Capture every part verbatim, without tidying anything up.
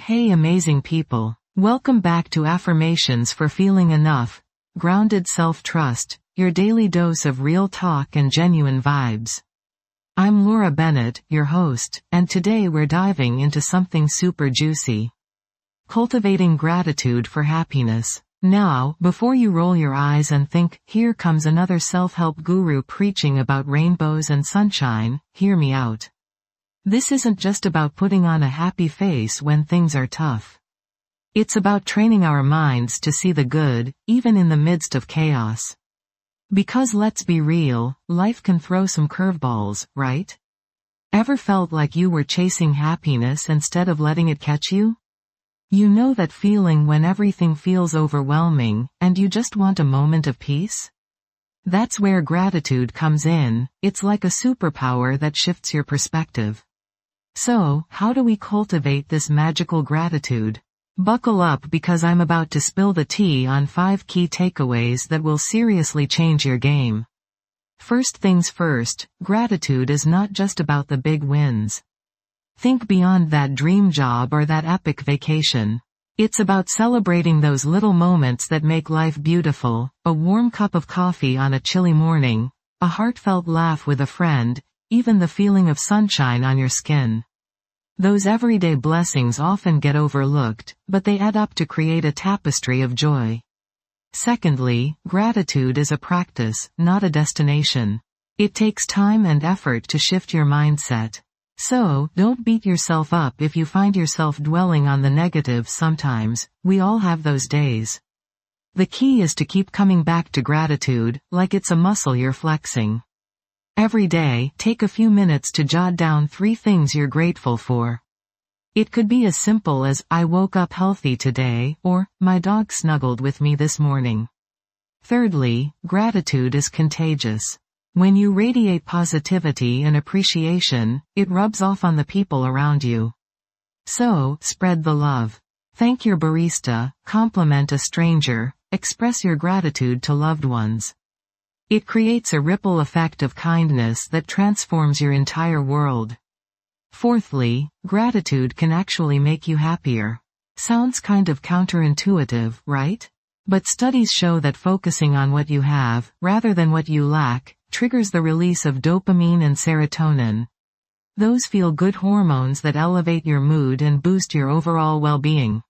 Hey amazing people, welcome back to Affirmations for Feeling Enough, Grounded Self-Trust, your daily dose of real talk and genuine vibes. I'm Laura Bennett, your host, and today we're diving into something super juicy. Cultivating gratitude for happiness. Now, before you roll your eyes and think, here comes another self-help guru preaching about rainbows and sunshine, hear me out. This isn't just about putting on a happy face when things are tough. It's about training our minds to see the good, even in the midst of chaos. Because let's be real, life can throw some curveballs, right? Ever felt like you were chasing happiness instead of letting it catch you? You know that feeling when everything feels overwhelming, and you just want a moment of peace? That's where gratitude comes in. It's like a superpower that shifts your perspective. So, how do we cultivate this magical gratitude? Buckle up because I'm about to spill the tea on five key takeaways that will seriously change your game. First things first, gratitude is not just about the big wins. Think beyond that dream job or that epic vacation. It's about celebrating those little moments that make life beautiful, a warm cup of coffee on a chilly morning, a heartfelt laugh with a friend, even the feeling of sunshine on your skin. Those everyday blessings often get overlooked, but they add up to create a tapestry of joy. Secondly, gratitude is a practice, not a destination. It takes time and effort to shift your mindset. So, don't beat yourself up if you find yourself dwelling on the negative sometimes. We all have those days. The key is to keep coming back to gratitude, like it's a muscle you're flexing. Every day, take a few minutes to jot down three things you're grateful for. It could be as simple as, I woke up healthy today, or, my dog snuggled with me this morning. Thirdly, gratitude is contagious. When you radiate positivity and appreciation, it rubs off on the people around you. So, spread the love. Thank your barista, compliment a stranger, express your gratitude to loved ones. It creates a ripple effect of kindness that transforms your entire world. Fourthly, gratitude can actually make you happier. Sounds kind of counterintuitive, right? But studies show that focusing on what you have, rather than what you lack, triggers the release of dopamine and serotonin. Those feel-good hormones that elevate your mood and boost your overall well-being.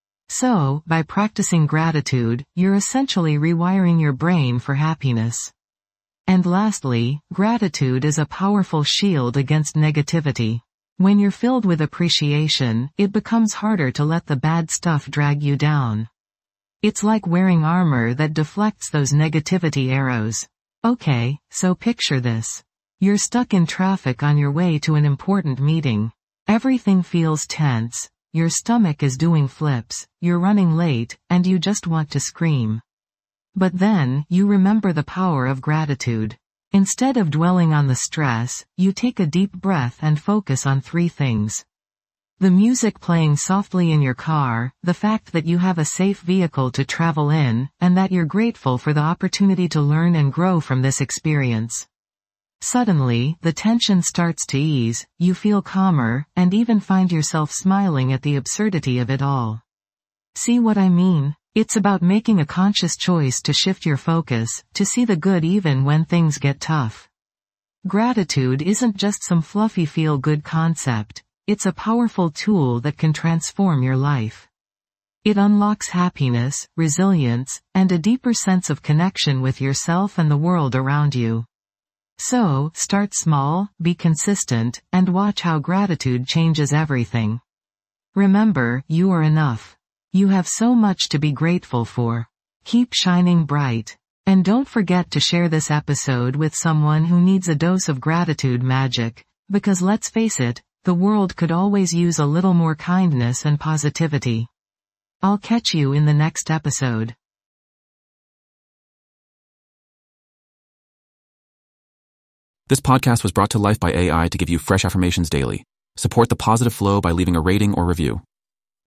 So, by practicing gratitude, you're essentially rewiring your brain for happiness. And lastly, gratitude is a powerful shield against negativity. When you're filled with appreciation, it becomes harder to let the bad stuff drag you down. It's like wearing armor that deflects those negativity arrows. Okay, so picture this. You're stuck in traffic on your way to an important meeting. Everything feels tense. Your stomach is doing flips, you're running late, and you just want to scream. But then, you remember the power of gratitude. Instead of dwelling on the stress, you take a deep breath and focus on three things. The music playing softly in your car, the fact that you have a safe vehicle to travel in, and that you're grateful for the opportunity to learn and grow from this experience. Suddenly, the tension starts to ease, you feel calmer, and even find yourself smiling at the absurdity of it all. See what I mean? It's about making a conscious choice to shift your focus, to see the good even when things get tough. Gratitude isn't just some fluffy feel-good concept, it's a powerful tool that can transform your life. It unlocks happiness, resilience, and a deeper sense of connection with yourself and the world around you. So, start small, be consistent, and watch how gratitude changes everything. Remember, you are enough. You have so much to be grateful for. Keep shining bright. And don't forget to share this episode with someone who needs a dose of gratitude magic, because let's face it, the world could always use a little more kindness and positivity. I'll catch you in the next episode. This podcast was brought to life by A I to give you fresh affirmations daily. Support the positive flow by leaving a rating or review.